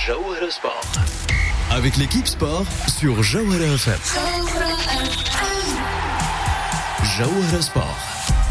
Jawhara Sport. Avec l'équipe sport sur Jawhara FM. Jawhara Sport.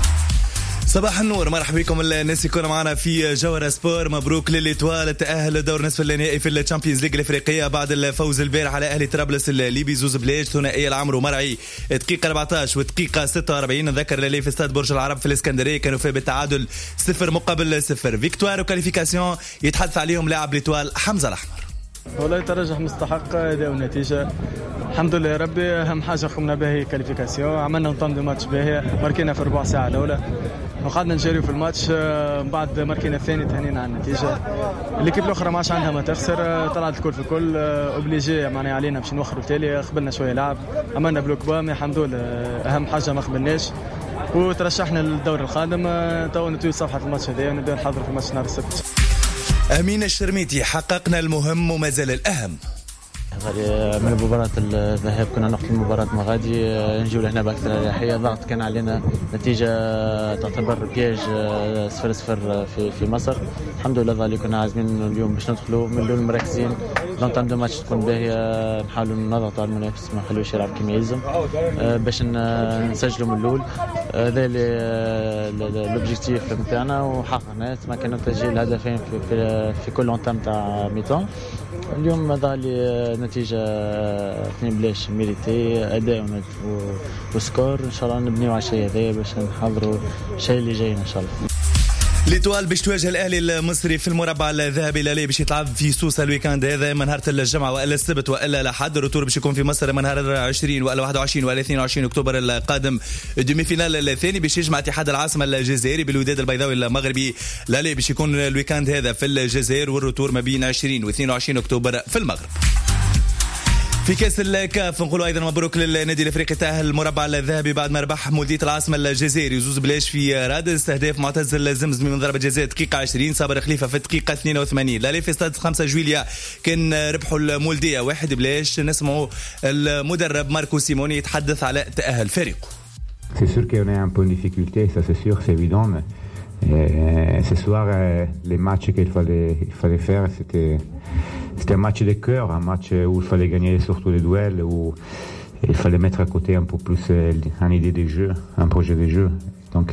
صباح النور، مرحبا بكم الناس يكون معنا في جوهرة سبور. مبروك للإيطوال التأهل لدور نصف النهائي في الشامبيونز ليج الإفريقية بعد الفوز البارح على أهلي طرابلس الليبي زوز بلاش ثنائية العمر ومرعي دقيقة 14 ودقيقة 46. نذكر اللي في استاد برج العرب في الإسكندرية كانوا فيه بالتعادل 0-0. فيكتوار وكاليفيكاسيون يتحدث عليهم لاعب الإيطوال حمزة الأحمر. والله ترجح مستحق أداء والنتيجة الحمد لله يا ربي. أهم حاجة قمنا بها هي كاليفيكاسيون، عملنا نظام دو ماتش باهي، ماركينا في ربع ساعة الأولى وقعدنا نجريو في الماتش. بعد ماركينا الثاني تهنينا على النتيجة. الليكيب الأخرى ما عادش عندها ما تخسر، طلعت الكل في الكل أوبليجي معناها علينا باش نوخروا تالي. قبلنا شوية لعب، عملنا بلوك بام الحمد لله. أهم حاجة ما قبلناش وترشحنا للدور القادم. تو نتوي صفحة الماتش هذا ونبدأ نحضر في الماتش نهار السبت. أمين الشرميتي، حققنا المهم وما زال الأهم. من مباراة الذهاب كنا نقتل مباراة مغادي، نجيو لهنا بأكثر أريحية. ضغط كان علينا، نتيجة تعتبر بياج 0-0 في مصر. الحمد لله ظالي كنا عازمين اليوم باش ندخلوا من الأول مركزين. لونطام دو ماتش تكون باهية، نحاولوا نضغطوا على المنافس ما نخلوش يلعب كما يلزم باش نسجلوا من الأول. هذا الأوبجيكتيف نتاعنا وحققناه. ما كان تسجيل هدفين في كل لونطام تاع ميتون. اليوم ظهرلي نتيجة 2-0 ميريتي، أداء وسكور. إن شاء الله نبنيو على الشيء هذا باش نحضروا الشيء اللي جاي إن شاء الله. الإيطوال باش تواجه الأهلي المصري في المربع الذهبي لالي باش يتلعب في سوسة الويكاند هذا من نهار الجمعة وإلا السبت وإلا الأحد. الروتور باش يكون في مصر من نهار 20 وإلا 21 وإلا 22 أكتوبر القادم. الدومي فينال الثاني باش يجمع اتحاد العاصمة الجزائري بالوداد البيضاوي المغربي. لالي باش يكون الويكاند هذا في الجزائر والروتور ما بين 20 و 22 أكتوبر في المغرب. في كاس الكاف نقولوا ايضا مبروك للنادي الافريقي تاهل المربع الذهبي بعد ما ربح مولودية العاصمه الجزائري زوز بلاش في رادس. اهداف معتز الزمزمي من ضربه جزاء دقيقه 20، صابر خليفه في الدقيقه 82. لا في استاد 5 جويليا كان ربحوا المولودية 1 بلاش. نسمعوا المدرب ماركو سيموني يتحدث على تاهل فريقه. C'est sûr qu'on est un peu en difficulté, ça c'est sûr, c'est évident. Ce soir, les matchs qu'il fallait faire, c'était un match de cœur, un match où il fallait gagner surtout les duels, où il fallait mettre à côté un peu plus une idée de jeu, un projet de jeu. Donc,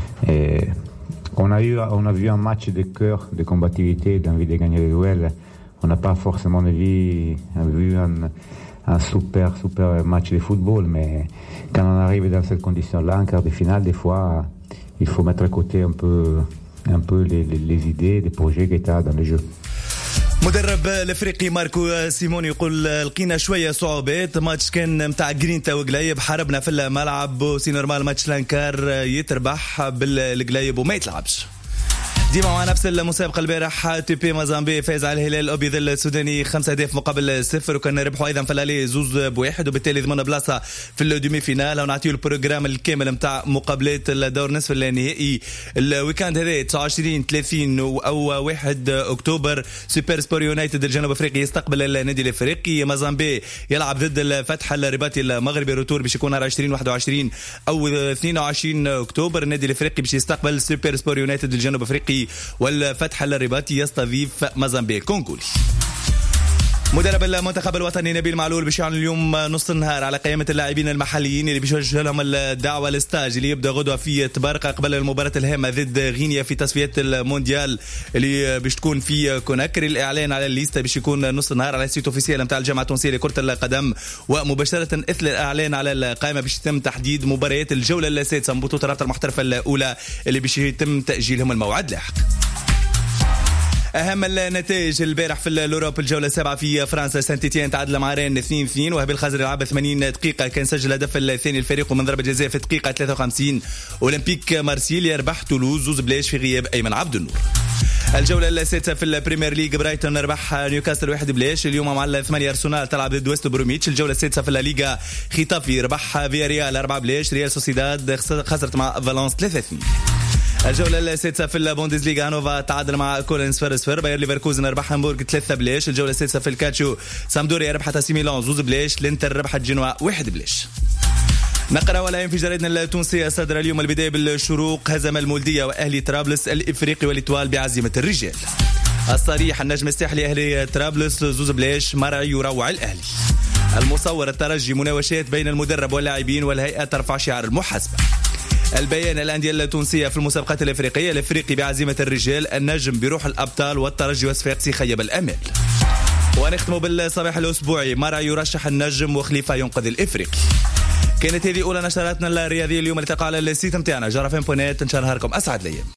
on a vu un match de cœur, de combativité, d'envie de gagner les duels. On n'a pas forcément vu un super match de football, mais quand on arrive dans cette condition-là, en quart de finale, des fois, il faut mettre à côté un peu les idées, les projets qu'il y a dans le jeu. مدرب الافريقي ماركو سيموني يقول لقينا شويه صعوبات. ماتش كان متاع جرينتا وقلايب، حاربنا في الملعب وسي نورمال ماتش لانكار يتربح بالقلايب وما يتلعبش. ديما مع نفس المسابقة البارح تيبي مازامبي فاز على الهلال الأبيض السوداني 5 أهداف مقابل 0 وكان ربحوا أيضا في الالي 2-1 وبالتالي ضمن بلاصة في الدومي فينال. ونعطيو البروغرام الكامل متاع مقابلات الدور نصف النهائي الويكاند هذا 29 30 أو 1 أكتوبر. سوبر سبور يونايتد الجنوب أفريقي يستقبل النادي الأفريقي. مازامبي يلعب ضد الفتح الرباطي المغربي. الروتور باش يكون 20 21 أو 22 أكتوبر. النادي الأفريقي باش يستقبل سوبر سبور يونايتد الجنوب أفريقي والفتح الرباطي يستضيف مازامبيق كونغولي. مدرب المنتخب الوطني نبيل معلول باش يعلن اليوم نص النهار على قائمة اللاعبين المحليين اللي باش يوجه لهم الدعوة للستاج اللي يبدأ غدوة في تبارقة قبل المباراة الهامة ضد غينيا في تصفيات المونديال اللي باش تكون في كوناكري. الإعلان على الليستة باش يكون نص النهار على السيت اوفيسيال نتاع الجامعة التونسية لكرة القدم. ومباشرة إثر الإعلان على القائمة باش يتم تحديد مباريات الجولة السادسة من بطولة الرابطة المحترفة الأولى اللي باش يتم تأجيلهم الموعد لاحق. أهم النتائج البارح في الأوروب الجولة 7 في فرنسا. سانت إتيان تعادل مع رين 2-2 وهبيل خزر لعب 80 دقيقة كان سجل الهدف الثاني الفريق من ضربة جزاء في الدقيقة 53. أولمبيك مارسيل يربح تولوز 2-0 في غياب أيمن عبد النور. الجولة السادسة في البريمير ليج برايتون ربح نيوكاسل 1-0. اليوم مع الثمانية أرسنال تلعب ضد ويست بروميتش. الجولة السادسة في الليغا خيتافي ربح فياريال 4-0. ريال سوسيداد خسرت مع فالنس 3-2. الجولة السادسة في البوندسليغا هانوفا تعادل مع كولينز 0-0. باير ليفركوزن ربح هامبورغ 3-0. الجولة السادسة في الكاتشو سامدوريا ربحت سي ميلان 2-0. الانتر ربحت جنوا 1-0. نقرأ ولا في جريدنا التونسية صدر اليوم البداية بالشروق هزم المولودية وأهلي طرابلس الإفريقي والإيطوال بعزيمة الرجال. الصريح النجم الساحلي أهلي طرابلس زوز بلاش مرعي يروع الأهلي. المصور الترجي مناوشات بين المدرب واللاعبين والهيئة ترفع شعار المحاسبة. البيان الأندية التونسية في المسابقات الأفريقية الأفريقي بعزيمة الرجال النجم بروح الأبطال والترجي وصفاقسي خيب الأمال. ونختم بالصباح الأسبوعي مرعي يرشح النجم وخليفة ينقذ الأفريقي. كانت هذه أولى نشراتنا الرياضية اليوم. التقى على السيت متاعنا جرافين بونات. إن شاء الله نهاركم أسعد ليا.